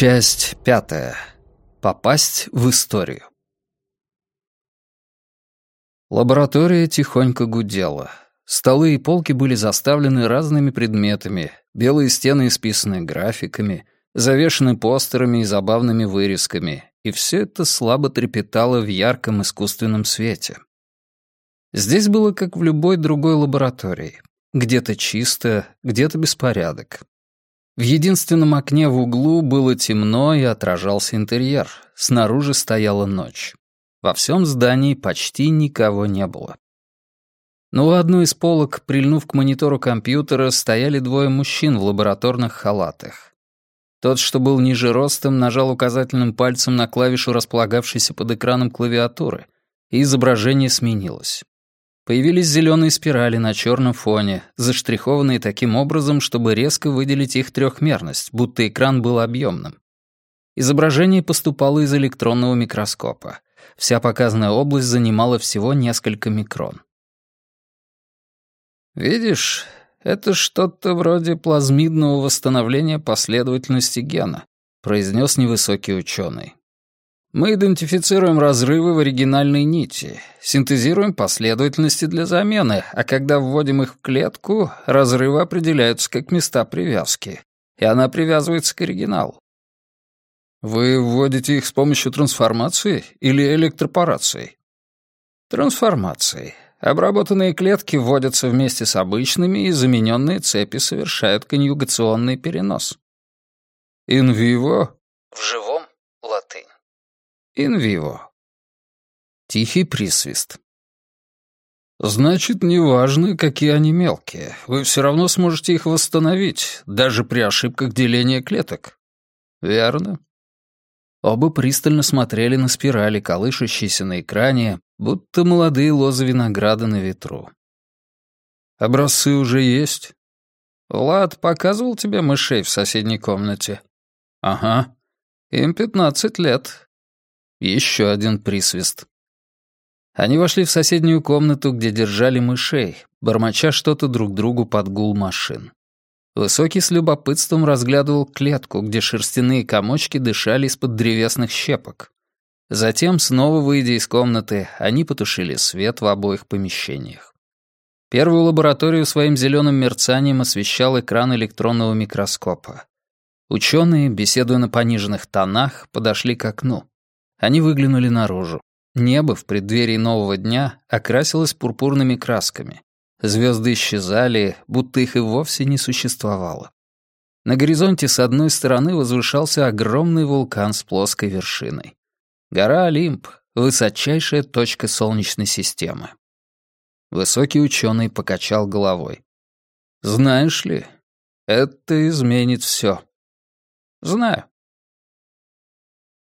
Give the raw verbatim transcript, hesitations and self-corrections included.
Часть пятая. Попасть в историю. Лаборатория тихонько гудела. Столы и полки были заставлены разными предметами, белые стены исписаны графиками, завешаны постерами и забавными вырезками, и все это слабо трепетало в ярком искусственном свете. Здесь было как в любой другой лаборатории. Где-то чисто, где-то беспорядок. В единственном окне в углу было темно и отражался интерьер. Снаружи стояла ночь. Во всем здании почти никого не было. Но у одной из полок, прильнув к монитору компьютера, стояли двое мужчин в лабораторных халатах. Тот, что был ниже ростом, нажал указательным пальцем на клавишу, располагавшейся под экраном клавиатуры, и изображение сменилось. Появились зеленые спирали на черном фоне, заштрихованные таким образом, чтобы резко выделить их трехмерность, будто экран был объемным. Изображение поступало из электронного микроскопа. Вся показанная область занимала всего несколько микрон. «Видишь, это что-то вроде плазмидного восстановления последовательности гена», произнес невысокий ученый. «Мы идентифицируем разрывы в оригинальной нити, синтезируем последовательности для замены, а когда вводим их в клетку, разрывы определяются как места привязки, и она привязывается к оригиналу». «Вы вводите их с помощью трансформации или электропорации?» «Трансформацией. Обработанные клетки вводятся вместе с обычными, и замененные цепи совершают конъюгационный перенос». «In vivo?» «В живом» латынь. «In vivo». Тихий присвист. «Значит, неважно, какие они мелкие. Вы все равно сможете их восстановить, даже при ошибках деления клеток». «Верно». Оба пристально смотрели на спирали, колышущиеся на экране, будто молодые лозы винограда на ветру. «Образцы уже есть?» «Влад показывал тебе мышей в соседней комнате?» «Ага. Им пятнадцать лет». Еще один присвист. Они вошли в соседнюю комнату, где держали мышей, бормоча что-то друг другу под гул машин. Высокий с любопытством разглядывал клетку, где шерстяные комочки дышали из-под древесных щепок. Затем, снова выйдя из комнаты, они потушили свет в обоих помещениях. Первую лабораторию своим зеленым мерцанием освещал экран электронного микроскопа. Ученые, беседуя на пониженных тонах, подошли к окну. Они выглянули наружу. Небо в преддверии нового дня окрасилось пурпурными красками. Звезды исчезали, будто их и вовсе не существовало. На горизонте с одной стороны возвышался огромный вулкан с плоской вершиной. Гора Олимп — высочайшая точка Солнечной системы. Высокий ученый покачал головой. «Знаешь ли, это изменит все». «Знаю.